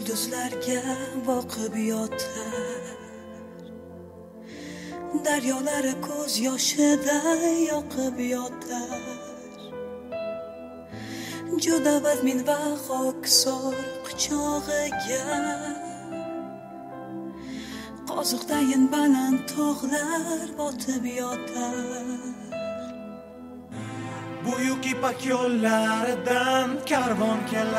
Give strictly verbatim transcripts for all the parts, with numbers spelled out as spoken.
yulduzlarga boqib yotar, daryolari ko'z yoshida yoqib yotar. Juda vazmin va xokisor quchog'iga qoziqdayin baland tog'lar botib yotar. Buyuk ipak yo'llaridan karvon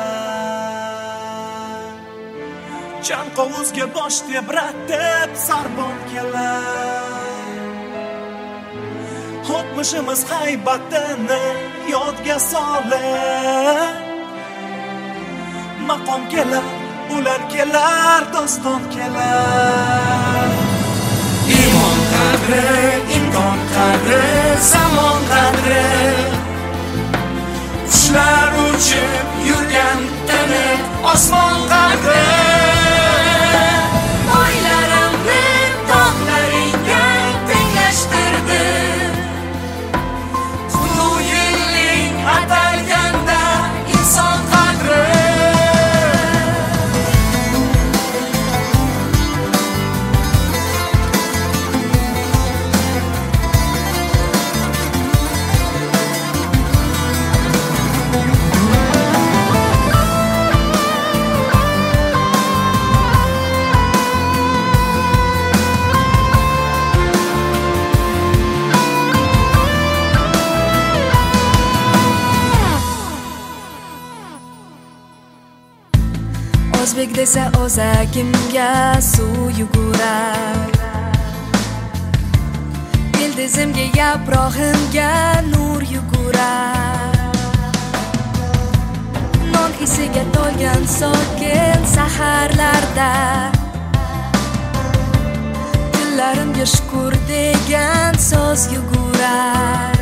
kelar, chanqovuzga bosh tebratib sarbon kelar. O'tmishimiz haybatini yodga solib, maqom kelar, ular kelar, doston kelar. Iymon qadri, imkon qadri, zamon qadri, qushlar uchib yurgan tini osmon qadri. Oylarimni tog'laringga tenglashtirdi, qutlug' yilling atalganda inson qadri. O'zbek desa o'zagimga suv yugurar, ildizimga yaprog'imga nur yugurar. Non isiga to'lgan sokin saharlarda dillarimga shukur degan so'z yugurar.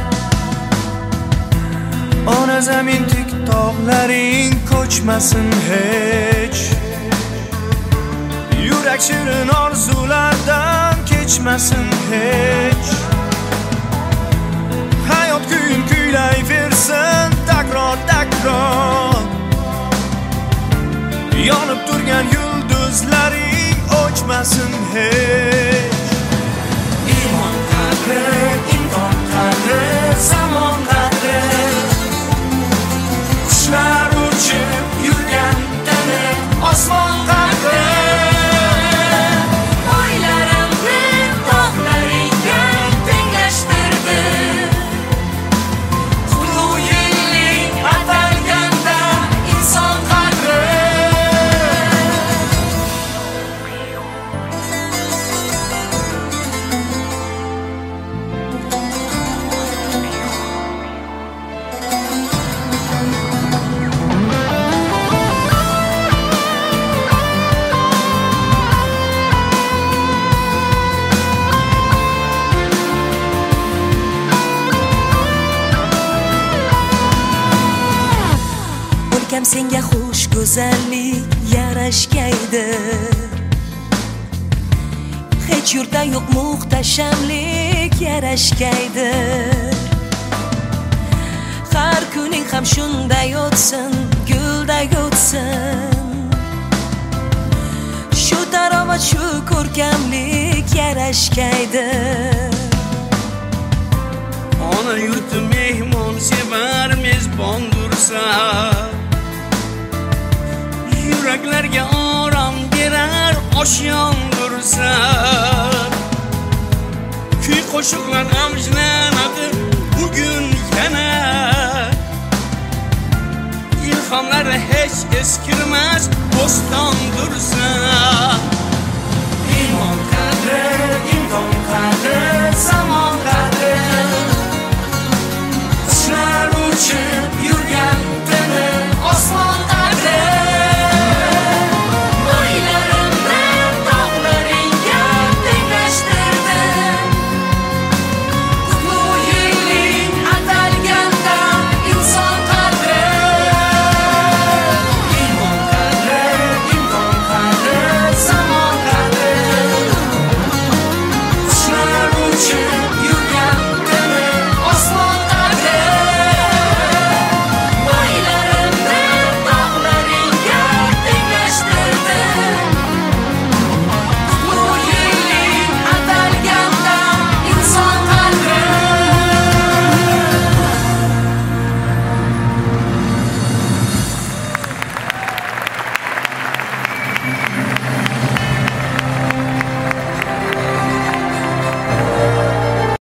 Ona zamin tik tog'laring ko'chmasin hech, yurak shirin orzulardan kechmasin hech. Hayot kuyun kuylayversin takror takror, yonib turgan yulduzlaring o'chmasin hech. Iymon qadri, imkon qadri, zamon qadri, qushlar uchib yurgan tini osmon qadri. Oylarimni tog'laringga tenglashtirdi, qutlug' yilling atalganda inson qadri. O'lkam senga xush go'zallik yarashgaydi, hech yurtda yo'q muhtashamlik yarashgaydi. Har kuning ham shunday o'tsin, gulday o'tsin. Shu taromat, shu ko'rkamlik yarashgaydi. Ona yurti mehmon sevar, mezbon dursa, yuraklarga orom berar, osh yondursa. Kuy qo'shiqlar avjlanadi bugun yana, ilhomlari hech eskirmas, bo'ston dursa.